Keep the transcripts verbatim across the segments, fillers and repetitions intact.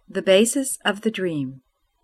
The basis of the dream.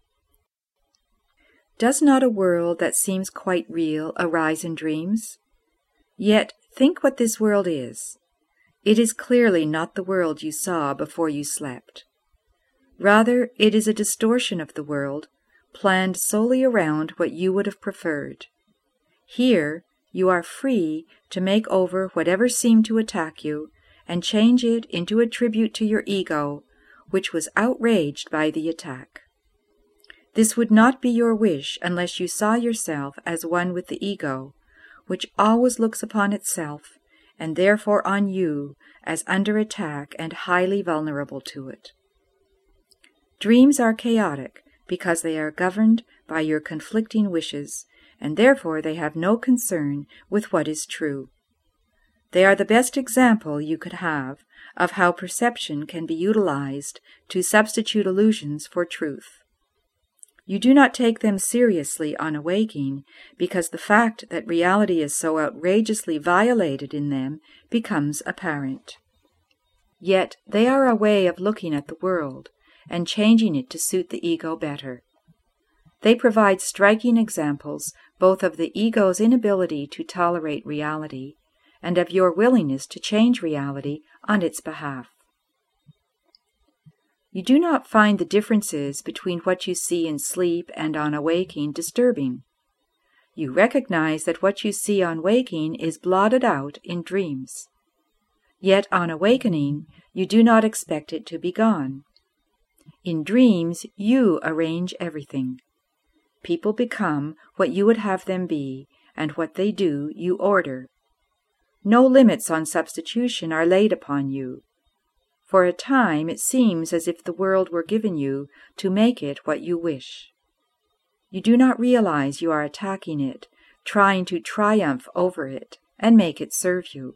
Does not a world that seems quite real arise in dreams? Yet think what this world is. It is clearly not the world you saw before you slept. Rather, it is a distortion of the world, planned solely around what you would have preferred. Here, you are free to make over whatever seemed to attack you and change it into a tribute to your ego, which was outraged by the attack. This would not be your wish unless you saw yourself as one with the ego, which always looks upon itself, and therefore on you, as under attack and highly vulnerable to it. Dreams are chaotic because they are governed by your conflicting wishes, and therefore they have no concern with what is true. They are the best example you could have of how perception can be utilized to substitute illusions for truth. You do not take them seriously on awaking because the fact that reality is so outrageously violated in them becomes apparent. Yet they are a way of looking at the world and changing it to suit the ego better. They provide striking examples both of the ego's inability to tolerate reality and of your willingness to change reality on its behalf. You do not find the differences between what you see in sleep and on awaking disturbing. You recognize that what you see on waking is blotted out in dreams. Yet on awakening, you do not expect it to be gone. In dreams, you arrange everything. People become what you would have them be, and what they do you order. No limits on substitution are laid upon you. For a time it seems as if the world were given you to make it what you wish. You do not realize you are attacking it, trying to triumph over it, and make it serve you.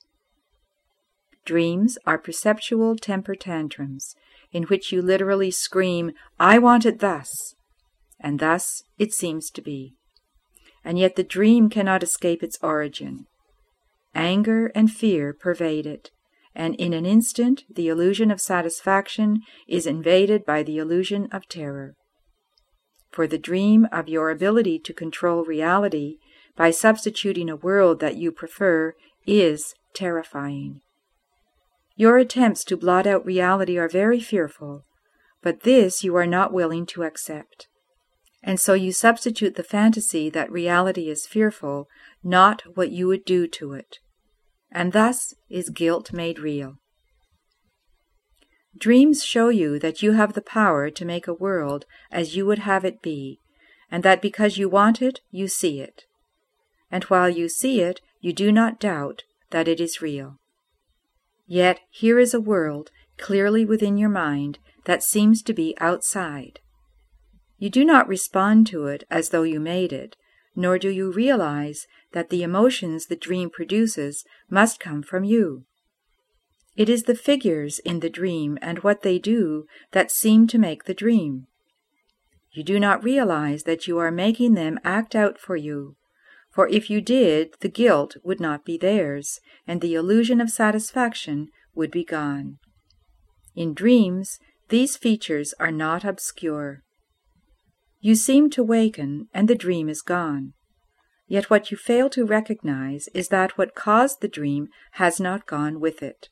Dreams are perceptual temper tantrums, in which you literally scream, "I want it thus," and thus it seems to be. And yet the dream cannot escape its origin. Anger and fear pervade it, and in an instant the illusion of satisfaction is invaded by the illusion of terror. For the dream of your ability to control reality by substituting a world that you prefer is terrifying. Your attempts to blot out reality are very fearful, but this you are not willing to accept. And so you substitute the fantasy that reality is fearful, not what you would do to it. And thus is guilt made real. Dreams show you that you have the power to make a world as you would have it be, and that because you want it, you see it. And while you see it, you do not doubt that it is real. Yet here is a world clearly within your mind that seems to be outside. You do not respond to it as though you made it, nor do you realize that the emotions the dream produces must come from you. It is the figures in the dream and what they do that seem to make the dream. You do not realize that you are making them act out for you, for if you did, the guilt would not be theirs, and the illusion of satisfaction would be gone. In dreams, these features are not obscure. You seem to waken, and the dream is gone. Yet what you fail to recognize is that what caused the dream has not gone with it.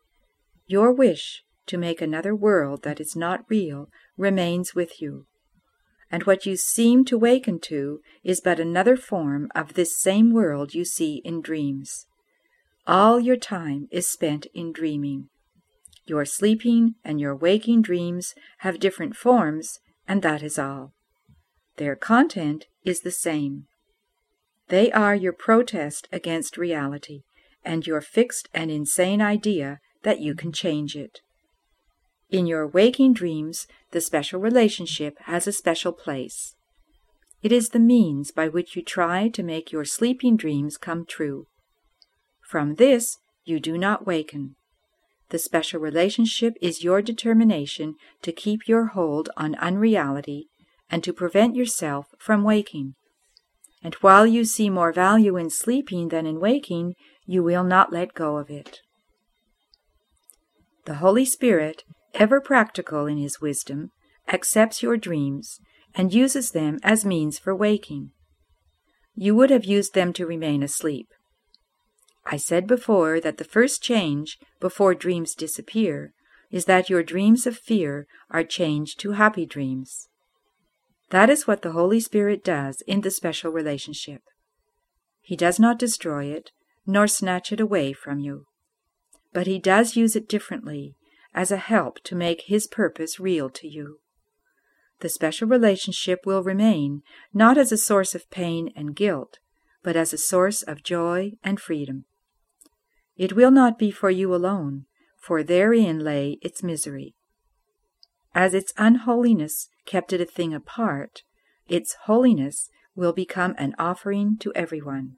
Your wish to make another world that is not real remains with you, and what you seem to waken to is but another form of this same world you see in dreams. All your time is spent in dreaming. Your sleeping and your waking dreams have different forms, and that is all. Their content is the same. They are your protest against reality, and your fixed and insane idea that you can change it. In your waking dreams, the special relationship has a special place. It is the means by which you try to make your sleeping dreams come true. From this, you do not waken. The special relationship is your determination to keep your hold on unreality and to prevent yourself from waking. And while you see more value in sleeping than in waking, you will not let go of it. The Holy Spirit ever practical in his wisdom, accepts your dreams and uses them as means for waking. You would have used them to remain asleep. I said before that the first change before dreams disappear is that your dreams of fear are changed to happy dreams. That is what the Holy Spirit does in the special relationship. He does not destroy it, nor snatch it away from you. But he does use it differently, as a help to make his purpose real to you. The special relationship will remain not as a source of pain and guilt, but as a source of joy and freedom. It will not be for you alone, for therein lay its misery. As its unholiness kept it a thing apart, its holiness will become an offering to everyone.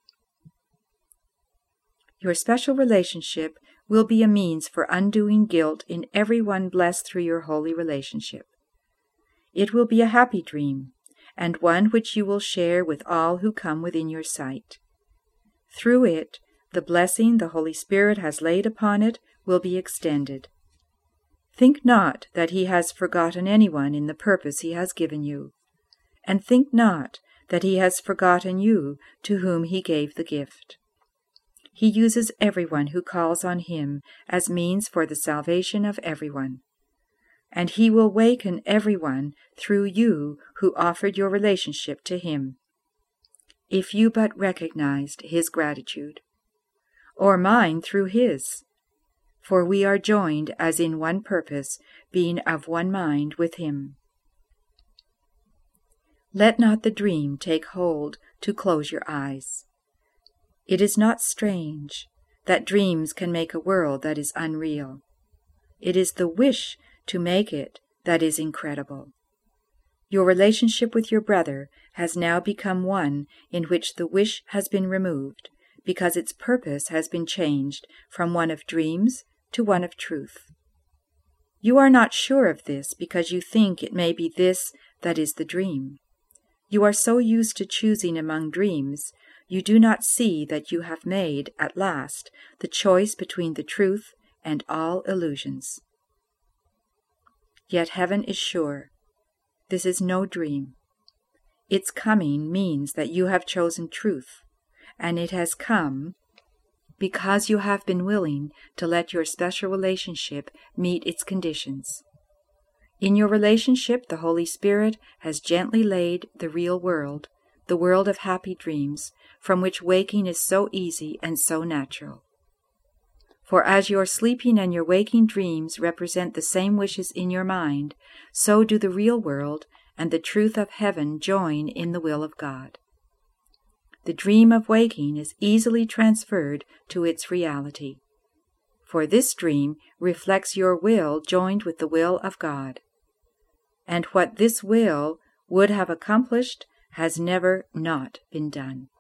Your special relationship will be a means for undoing guilt in everyone blessed through your holy relationship. It will be a happy dream, and one which you will share with all who come within your sight. Through it, the blessing the Holy Spirit has laid upon it will be extended. Think not that he has forgotten anyone in the purpose he has given you, and think not that he has forgotten you to whom he gave the gift. He uses everyone who calls on him as means for the salvation of everyone, and he will waken everyone through you who offered your relationship to him, if you but recognized his gratitude, or mine through his, for we are joined as in one purpose, being of one mind with him. Let not the dream take hold to close your eyes. It is not strange that dreams can make a world that is unreal. It is the wish to make it that is incredible. Your relationship with your brother has now become one in which the wish has been removed, because its purpose has been changed from one of dreams to one of truth. You are not sure of this because you think it may be this that is the dream. You are so used to choosing among dreams, you do not see that you have made, at last, the choice between the truth and all illusions. Yet heaven is sure. This is no dream. Its coming means that you have chosen truth, and it has come because you have been willing to let your special relationship meet its conditions. In your relationship, the Holy Spirit has gently laid the real world, the world of happy dreams, from which waking is so easy and so natural. For as your sleeping and your waking dreams represent the same wishes in your mind, so do the real world and the truth of heaven join in the will of God. The dream of waking is easily transferred to its reality, for this dream reflects your will joined with the will of God. And what this will would have accomplished has never not been done.